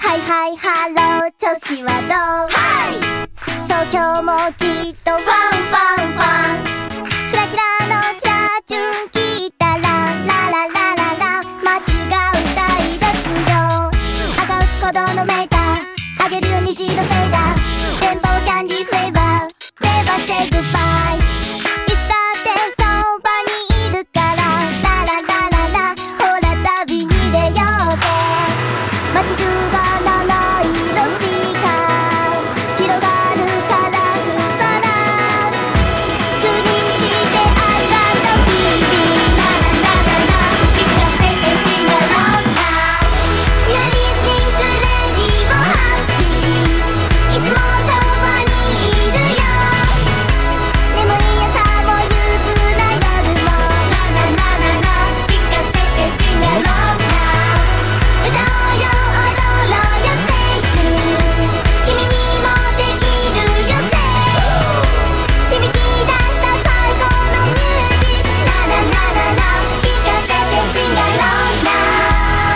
はいはいハロー調子はどう？はいそう今日もきっとファンファンファンキラキラのキラチュン聞いたらラララララ街が歌い出すよ赤打ち鼓動のメーターあげるよ虹のフェイダー電波キャンディーフレーバーNever say goodbyeいつだってそばにいるからラララララほら旅に出ようぜ街中が七色スピーカー広がるカラフルさらチューニングして I got the feeling ラララララ聞かせて Sing along now You're listening to Radio Happy いつもそばにいるよ眠い朝も憂鬱な夜もラララララ聞かせて Sing along now 歌おうよ踊ろうよ Stay tuned 君にもできるよ Say 響き出した最高のミュージックラララララ聞かせて Sing along now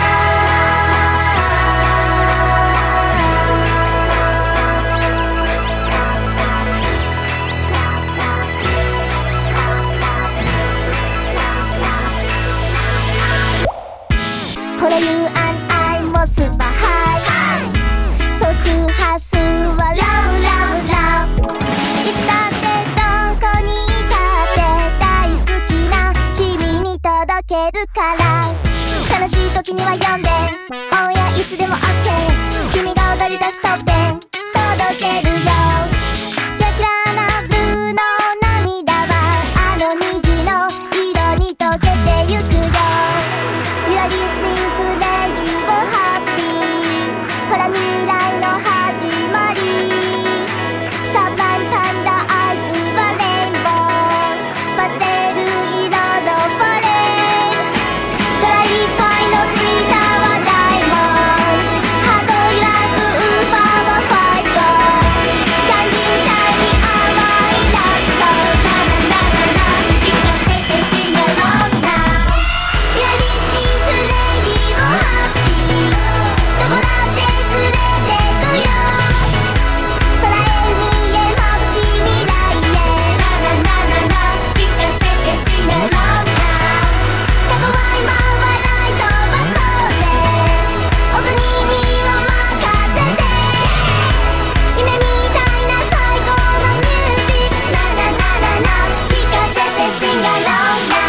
ほら You and I もスーパーハイ総数波数は Love Love Love いつだってどこにいたって大好きな君に届けるから悲しい時には読んで Oh yeah いつでも OK 君が踊り出すトップ10届けるよキラキラなブルーの涙はあの虹の色に溶けてゆくよYou are listening to Radio Happy ほら未来の始まりサブライムタイムだ合図はレインボーパステル色のフォレン空いっぱいのツイッターはダイヤモンドハート揺らすウーファーはファイトキャンディーみたいに甘いラブソングラララララ聞かせて Sing along now You're listening to Radio Happy どこだって連れてくよ空へ海へ眩しい未来へラララララ聞かせて Sing along now 過去は今笑い飛ばそうぜ音に身を任せて夢みたいな最高のミュージックラララララ聞かせて Sing along now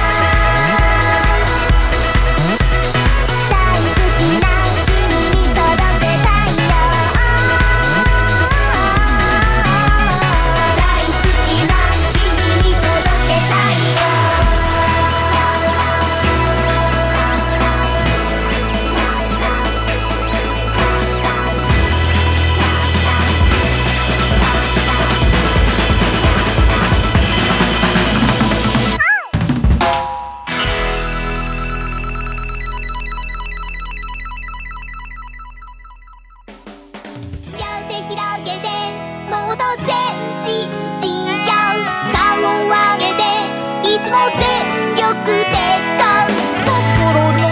大好きな君に届けたいよ大好きな君に届けたいよ両手広げてもっと前進しよう顔を上げていつも全力でと心に